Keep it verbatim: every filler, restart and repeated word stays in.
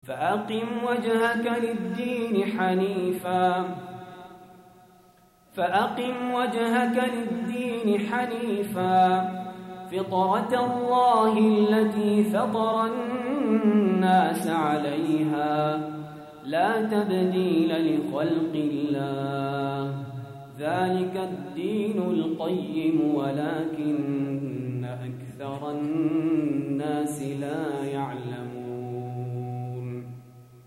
فأقم وجهك للدين حنيفا فأقم وجهك للدين حنيفا فطرة الله التي فطر الناس عليها لا تبديل لخلق الله ذلك الدين القيم ولكن أكثر الناس لا يعلمون.